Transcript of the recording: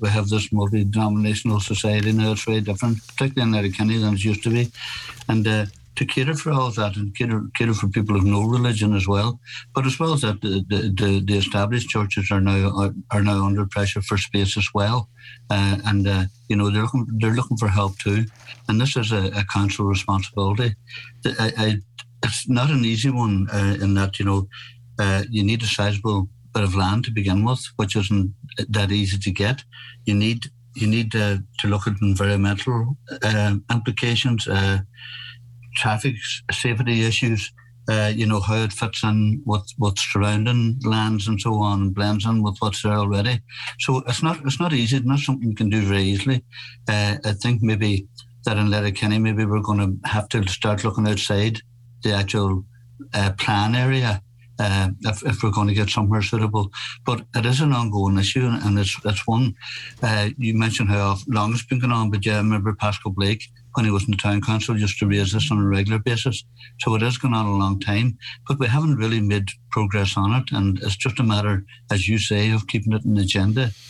we have this multi-denominational society now. It's very different, particularly in Letterkenny, than it used to be. And to cater for all of that and cater for people of no religion as well. But as well as that, the established churches are now under pressure for space as well, and they're looking for help too. And this is a council responsibility. It's not an easy one in that you need a sizable bit of land to begin with, which isn't that easy to get. You need to look at environmental implications. Traffic safety issues, how it fits in with surrounding lands and so on, and blends in with what's there already. So it's not easy. It's not something you can do very easily. I think maybe that in Letterkenny, maybe we're going to have to start looking outside the actual plan area if we're going to get somewhere suitable. But it is an ongoing issue, and it's one. You mentioned how long it's been going on, but yeah, I remember Pascal Blake, when he was in the town council, used to raise this on a regular basis. So it has gone on a long time, but we haven't really made progress on it. And it's just a matter, as you say, of keeping it in the agenda